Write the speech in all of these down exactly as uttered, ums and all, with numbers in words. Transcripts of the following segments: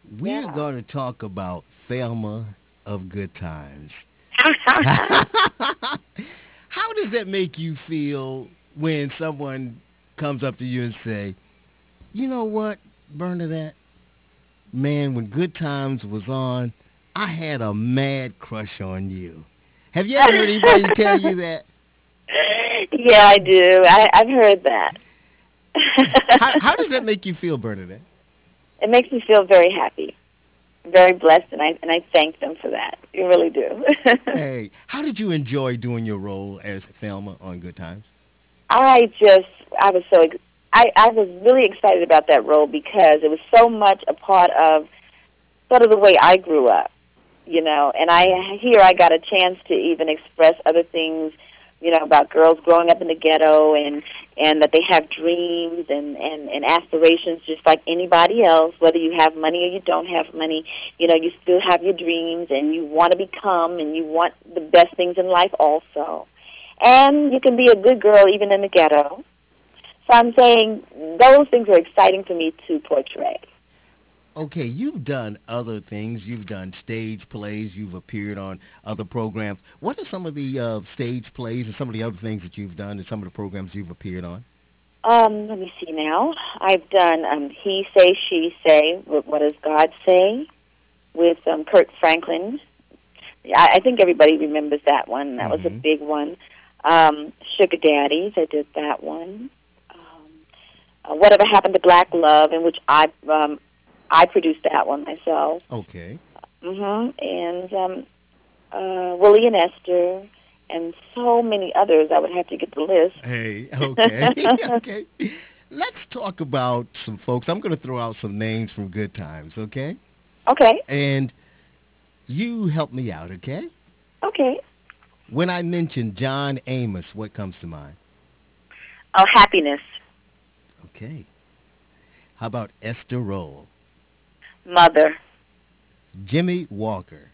We're Yeah. going to talk about Thelma of Good Times. How does that make you feel when someone comes up to you and say, you know what, Bernadette? Man, when Good Times was on, I had a mad crush on you. Have you ever heard anybody tell you that? Yeah, I do. I, I've heard that. How, how does that make you feel, Bernadette? It makes me feel very happy, very blessed, and I and I thank them for that. You really do. Hey, how did you enjoy doing your role as Thelma on Good Times? I just, I was so, ex- I, I was really excited about that role because it was so much a part of sort of the way I grew up, you know, and I, here I got a chance to even express other things, you know, about girls growing up in the ghetto and, and that they have dreams and, and, and aspirations just like anybody else, whether you have money or you don't have money, you know, you still have your dreams and you want to become and you want the best things in life also. And you can be a good girl even in the ghetto. So I'm saying those things are exciting for me to portray. Okay, you've done other things. You've done stage plays. You've appeared on other programs. What are some of the uh, stage plays and some of the other things that you've done and some of the programs you've appeared on? Um, let me see now. I've done um, He Say, She Say, with What Does God Say, with um, Kurt Franklin. I, I think everybody remembers that one. That was a Mm-hmm. big one. Um, Sugar Daddies, I did that one. Um, uh, Whatever Happened to Black Love, in which I um, I produced that one myself. Okay. hmm And um, uh, Willie and Esther, and so many others. I would have to get the list. Hey, okay. Okay. Let's talk about some folks. I'm going to throw out some names from Good Times, okay? Okay, And you help me out, okay? okay. When I mention John Amos, what comes to mind? Oh, happiness, Okay. How about Esther Roll? mother, Jimmy Walker?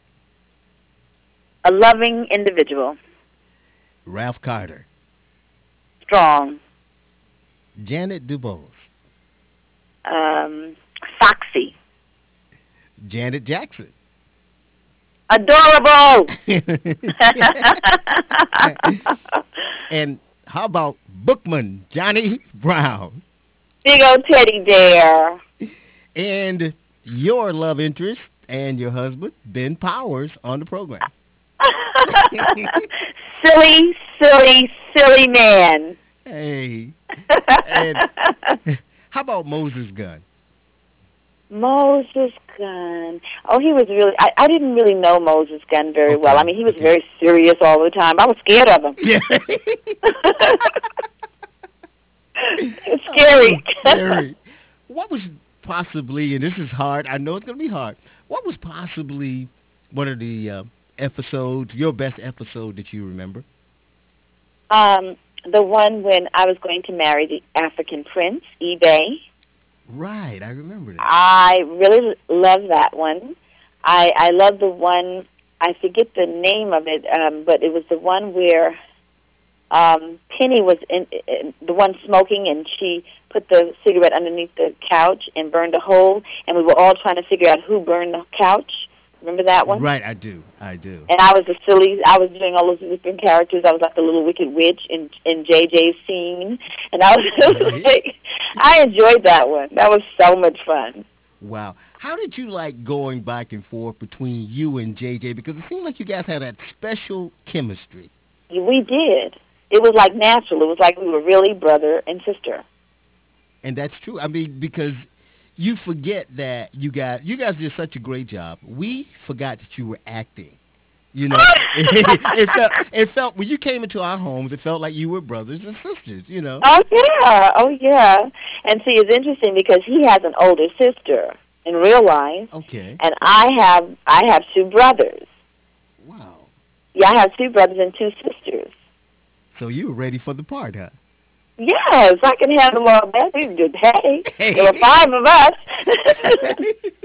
a loving individual, Ralph Carter? strong, Janet DuBose? um, foxy, Janet Jackson? adorable. And how about Bookman Johnny Brown? Big old teddy bear. And your love interest and your husband, Ben Powers, on the program. Silly, silly, silly man. Hey. And how about Moses Gunn? Moses Gunn. Oh, he was really. I, I didn't really know Moses Gunn very well. I Okay, mean, he was okay. very serious all the time. I was scared of him. Yeah. It's Oh, scary. scary. What was possibly, and this is hard, I know it's going to be hard, what was possibly one of the uh, episodes, your best episode that you remember? um, the one when I was going to marry the African prince, eBay. Right, I remember that. I really love that one. I I love the one. I forget the name of it, um, but it was the one where um, Penny was in, in the one smoking, and she put the cigarette underneath the couch and burned a hole, and we were all trying to figure out who burned the couch. Remember that one? Right, I do. I do. And I was the silly. I was doing all those different characters. I was like the little wicked witch in in J J's scene, and I was Right. like, I enjoyed that one. That was so much fun. Wow. How did you like going back and forth between you and J J? Because it seemed like you guys had that special chemistry. We did. It was like natural. It was like we were really brother and sister. And that's true. I mean, because you forget that you got you guys did such a great job. We forgot that you were acting. You know, it felt it felt when you came into our homes, it felt like you were brothers and sisters. You know. Oh yeah, oh yeah. And see, it's interesting because he has an older sister in real life, Okay. and I have I have two brothers. Wow. Yeah, I have two brothers and two sisters. So you were ready for the part, huh? Yes, I can handle all that. We did. Hey, there were Hey. five of us.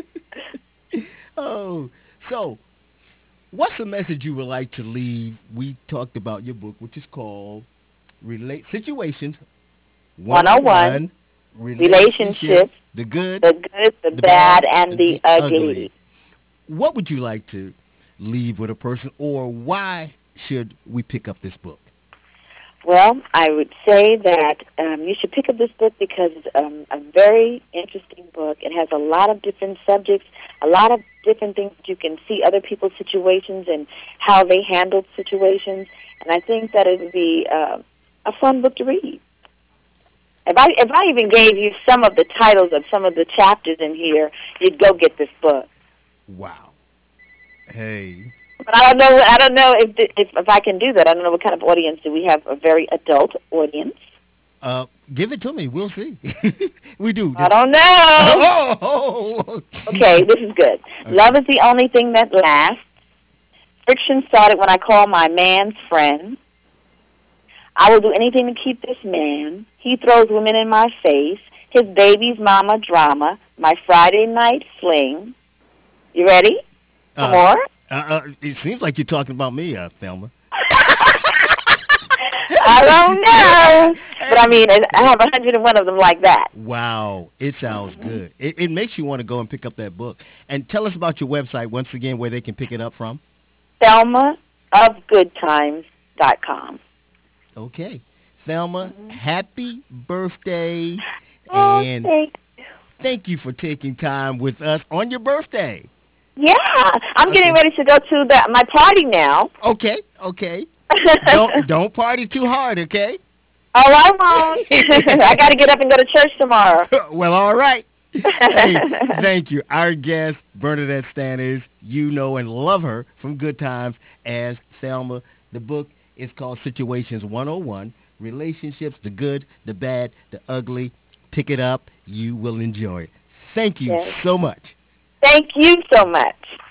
Oh, so what's a message you would like to leave? We talked about your book, which is called Relate Situations One on one. one oh one relationships, the good, the good, the, the bad, bad, and the the ugly. ugly. What would you like to leave with a person, or why should we pick up this book? Well, I would say that um, you should pick up this book because it's um, a very interesting book. It has a lot of different subjects, a lot of different things that you can see other people's situations and how they handled situations. And I think that it would be uh, a fun book to read. If I if I even gave you some of the titles of some of the chapters in here, you'd go get this book. Wow. Hey. But I don't know. I don't know if the, if if I can do that. I don't know what kind of audience do we have. A very adult audience. Uh, give it to me. We'll see. We do. I don't know. Oh. Okay, this is good. Okay. Love is the only thing that lasts. Friction started when I called my man's friend. I will do anything to keep this man. He throws women in my face. His baby's mama drama. My Friday night fling. You ready for Uh, more? uh, uh, it seems like you're talking about me, uh, Thelma. I don't know. But I mean, I have one hundred one of them like that. Wow, it sounds good. It, it makes you want to go and pick up that book. And tell us about your website once again, where they can pick it up from. Thelma of good times dot com. Okay. Thelma, happy birthday. Oh, And thank thank you for taking time with us on your birthday. Yeah, I'm Okay. getting ready to go to the, my party now. Okay, okay. Don't don't party too hard, okay? Oh, I won't. I got to get up and go to church tomorrow. Well, all right. Hey, thank you. Our guest, Bernadette Stanis, you know and love her from Good Times as Thelma. The book is called Situations one oh one, Relationships, the Good, the Bad, the Ugly. Pick it up. You will enjoy it. Thank you Yes. so much. Thank you so much.